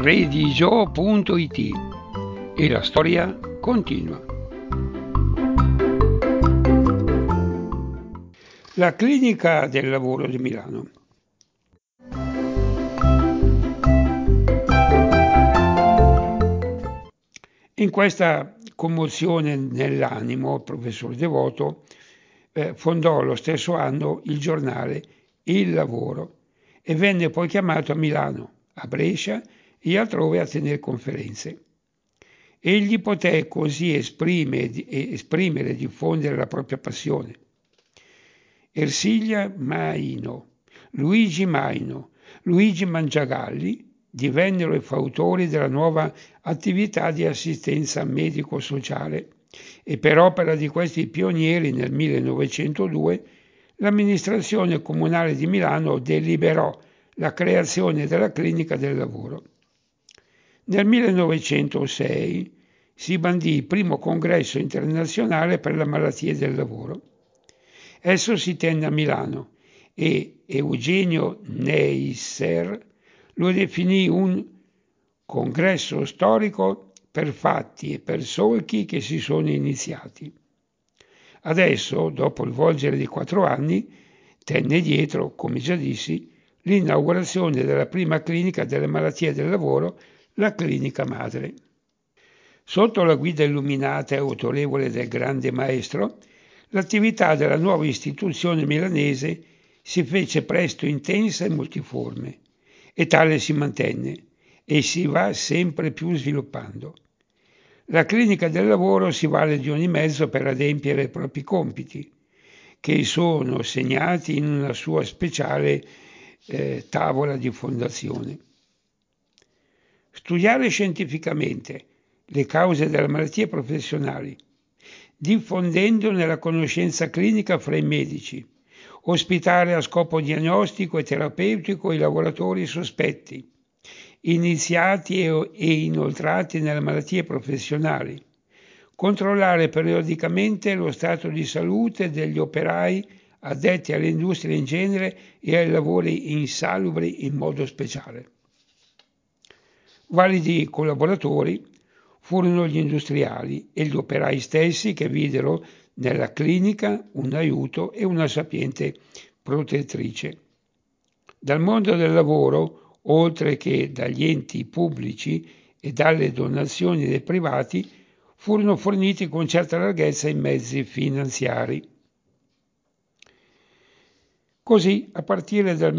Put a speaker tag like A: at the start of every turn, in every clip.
A: redigio.it e la storia continua. La clinica del lavoro di Milano. In questa commozione nell'animo, il professor Devoto fondò lo stesso anno il giornale Il Lavoro e venne poi chiamato a Milano, a Brescia e altrove a tenere conferenze. Egli poté così esprimere e diffondere la propria passione. Ersilia Maino, Luigi Maino, Luigi Mangiagalli divennero i fautori della nuova attività di assistenza medico-sociale e per opera di questi pionieri nel 1902 l'amministrazione comunale di Milano deliberò la creazione della clinica del lavoro. Nel 1906 si bandì il primo congresso internazionale per le malattie del lavoro. Esso si tenne a Milano e Eugenio Neisser lo definì un congresso storico per fatti e per solchi che si sono iniziati. Adesso, dopo il volgere di 4 anni, tenne dietro, come già dissi, l'inaugurazione della prima clinica delle malattie del lavoro, la clinica madre. Sotto la guida illuminata e autorevole del grande maestro, l'attività della nuova istituzione milanese si fece presto intensa e multiforme, e tale si mantenne e si va sempre più sviluppando. La clinica del lavoro si vale di ogni mezzo per adempiere i propri compiti, che sono segnati in una sua speciale tavola di fondazione. Studiare scientificamente le cause delle malattie professionali, diffondendone la conoscenza clinica fra i medici, ospitare a scopo diagnostico e terapeutico i lavoratori sospetti, iniziati e inoltrati nelle malattie professionali, controllare periodicamente lo stato di salute degli operai addetti alle industrie in genere e ai lavori insalubri in modo speciale. Validi collaboratori furono gli industriali e gli operai stessi che videro nella clinica un aiuto e una sapiente protettrice. Dal mondo del lavoro, oltre che dagli enti pubblici e dalle donazioni dei privati, furono forniti con certa larghezza i mezzi finanziari. Così, a partire dal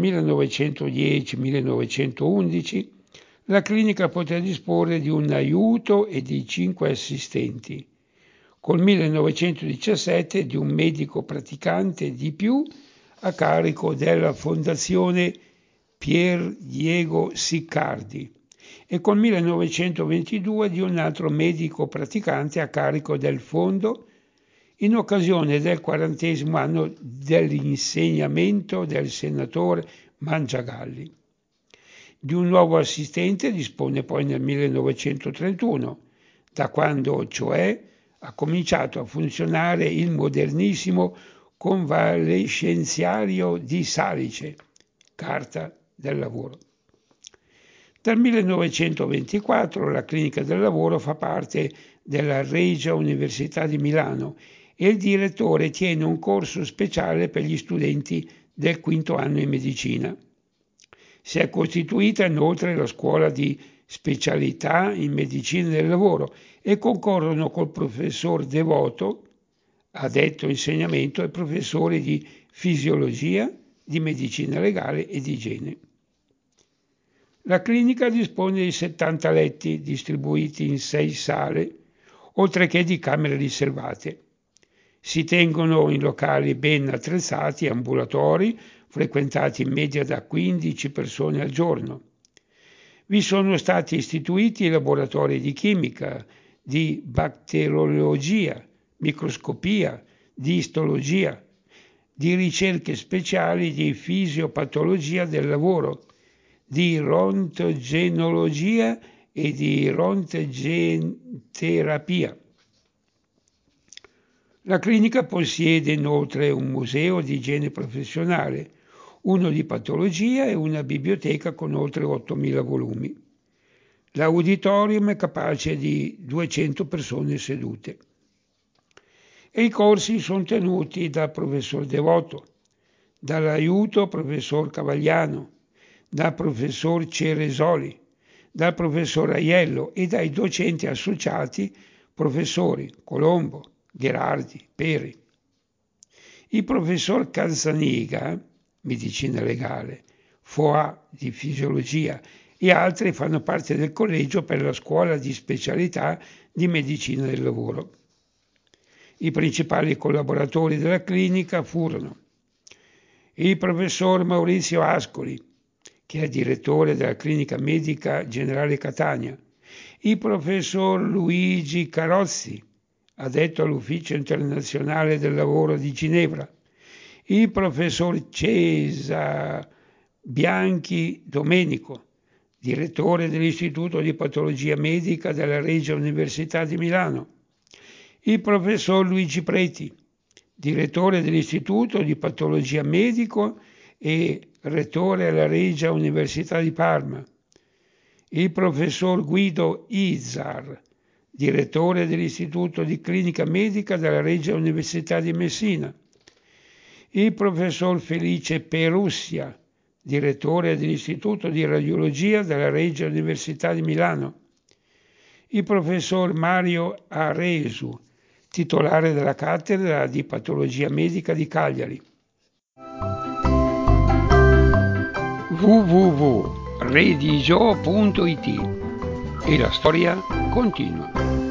A: 1910-1911, la clinica poté disporre di un aiuto e di 5 assistenti, col 1917 di un medico praticante di più a carico della Fondazione Pier Diego Siccardi e col 1922 di un altro medico praticante a carico del fondo in occasione del 40° anno dell'insegnamento del senatore Mangiagalli. Di un nuovo assistente dispone poi nel 1931, da quando cioè ha cominciato a funzionare il modernissimo convalescenziario di Salice, carta del lavoro. Dal 1924 la clinica del lavoro fa parte della Regia Università di Milano e il direttore tiene un corso speciale per gli studenti del 5° anno in medicina. Si è costituita inoltre la scuola di specialità in medicina del lavoro e concorrono col professor Devoto, addetto insegnamento, e professori di fisiologia, di medicina legale e di igiene. La clinica dispone di 70 letti distribuiti in 6 sale, oltre che di camere riservate. Si tengono in locali ben attrezzati ambulatori, frequentati in media da 15 persone al giorno. Vi sono stati istituiti laboratori di chimica, di batteriologia, microscopia, di istologia, di ricerche speciali di fisiopatologia del lavoro, di röntgenologia e di röntgenterapia. La clinica possiede inoltre un museo di igiene professionale, uno di patologia e una biblioteca con oltre 8.000 volumi. L'auditorium è capace di 200 persone sedute. E i corsi sono tenuti dal professor Devoto, dall'aiuto professor Cavagliano, dal professor Ceresoli, dal professor Aiello e dai docenti associati professori Colombo, Gherardi, Peri. Il professor Calzaniga, medicina legale, Foà di fisiologia e altri fanno parte del collegio per la scuola di specialità di medicina del lavoro. I principali collaboratori della clinica furono il professor Maurizio Ascoli, che è direttore della Clinica Medica Generale Catania, il professor Luigi Carozzi, addetto all'Ufficio Internazionale del Lavoro di Ginevra, il professor Cesare Bianchi Domenico, direttore dell'Istituto di Patologia Medica della Regia Università di Milano, il professor Luigi Preti, direttore dell'Istituto di Patologia Medico e rettore alla Regia Università di Parma, il professor Guido Izar, direttore dell'Istituto di Clinica Medica della Regia Università di Messina, il professor Felice Perussia, direttore dell'Istituto di Radiologia della Regia Università di Milano, il professor Mario Aresu, titolare della cattedra di Patologia Medica di Cagliari. www.redigio.it e la storia continua.